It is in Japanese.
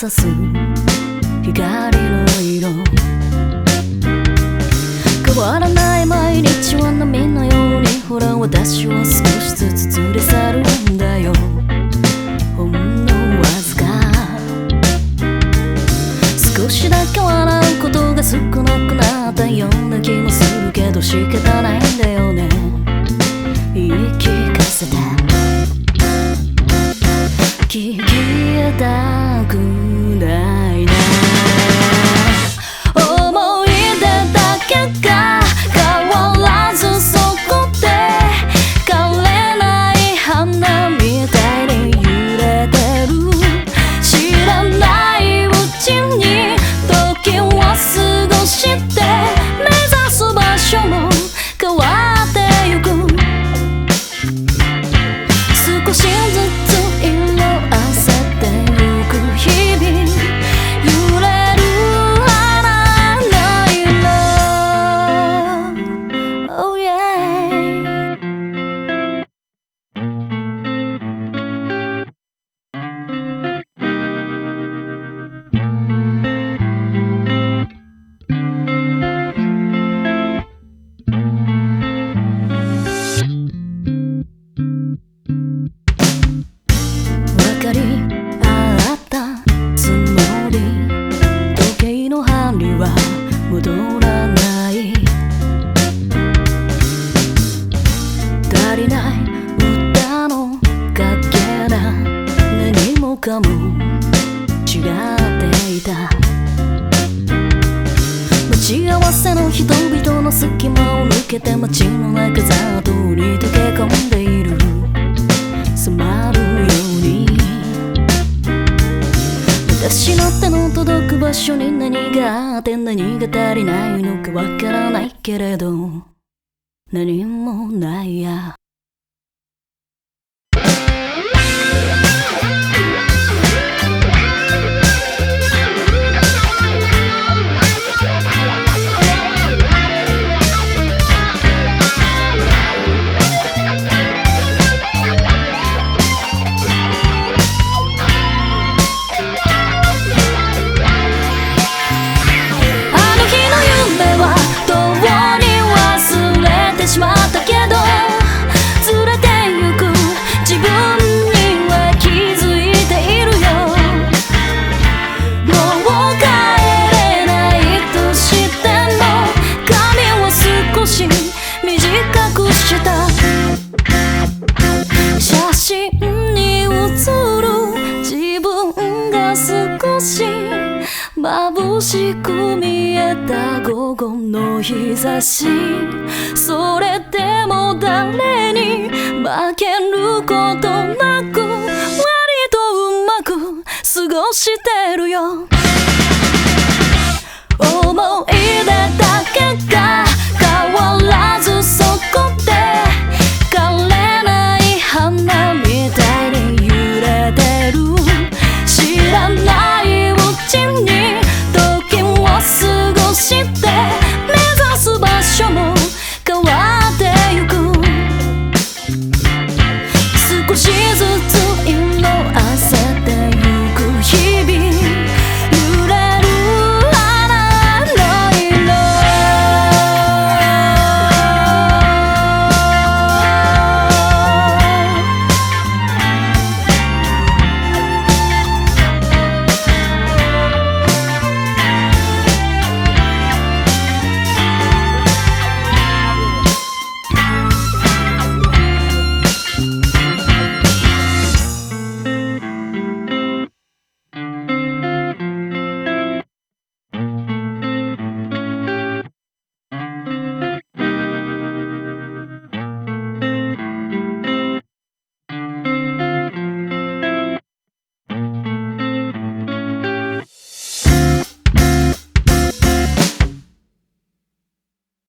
す光の色、変わらない毎日は波のように、ほら私は少しずつ連れ去るんだよ。ほんのわずか少しだけ笑うことが少なくなったような気もするけど仕方ないんだよね。言い聞かせて聞きたくないな。思い出だけが変わらずそこで枯れない花みたいに揺れてる。知らないうちに時を過ごして目指す場所も変わってゆく。少しずつ色あせてゆく日々、揺れる花の色、oh yeah。 分かり合ったつもり、時計の針は戻らない。足りない歌のかけら、何もかも違っていた。待ち合わせの人々の隙間を抜けて街の中ざっとに溶け込んでいる。染まるように私の手の届く場所に何があって何が足りないのかわからないけれど何もないや。しまったけど連れてゆく自分には気づいているよ。もう帰れないとしても髪を少し短くした。写真に写る自分が少し眩しく見えた午後の日差し、それでも誰に負けることなく割とうまく過ごしてるよ。